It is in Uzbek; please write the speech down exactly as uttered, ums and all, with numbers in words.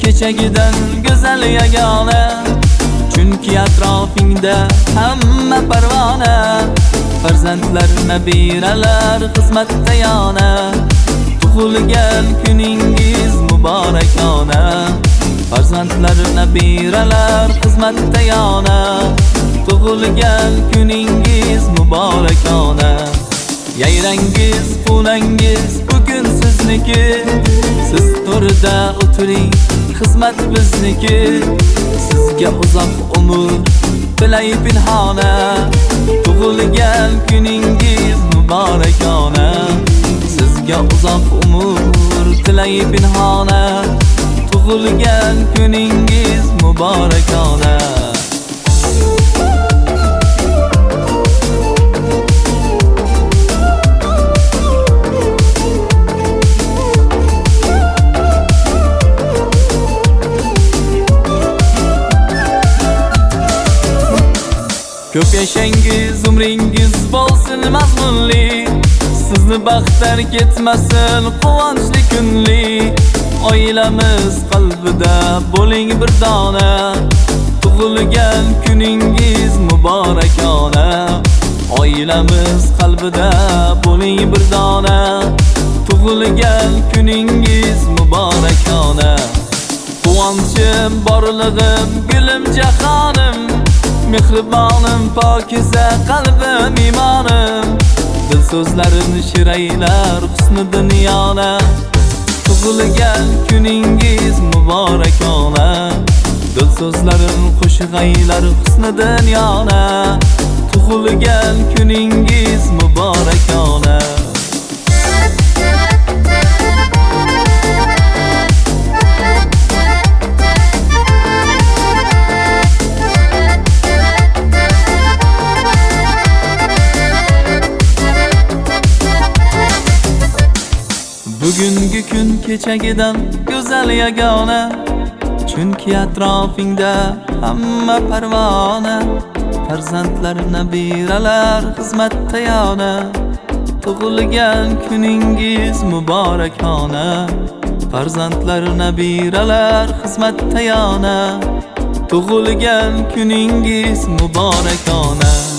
kechagidan go'zal yagona, chunki atrofingda hamma parvona. Farzandlar, nabiralar xizmatda yana, tug'ilgan kuningiz muborakona. Farzandlar, nabiralar xizmatda yana, tug'ilgan kuningiz muborakona. Yayrangiz, quvnangiz bugun sizniki, siz to'rida o'tiring, xizmat bizniki. Sizga uzoq umr tilay pinhona, tug'ilgan kuningiz muborakona. Sizga uzoq umr tilay pinhona, tug'ilgan kuningiz muborakona. Ko'p yashangiz, umringiz bo'lsin mazmunli, sizni baxtlar ketmasin quvonchli kunli. Oilamiz qalbida bo'ling bir dona, tug'ilgan kuningiz muborakona. Oilamiz qalbida bo'ling bir dona, tug'ilgan kuningiz muborakona. Quvonchim, borlig'im, gulim, jahonim, mehribonim, pokiza qalbim, imonim. Dil so'zlarim shiraylar husni dunyona, tug'ilgan kuningiz muborakona. Dil so'zlarim qo'shig'aylar husni dunyona, tug'ilgan kuningiz muborakona. Bugungi kun kechagidan go'zal yagona, chunki atrofingda hamma parvona. Farzandlar, nabiralar xizmatda yana, tug'ilgan kuningiz muborakona. Farzandlar, nabiralar xizmatda yana, tug'ilgan kuningiz muborakona.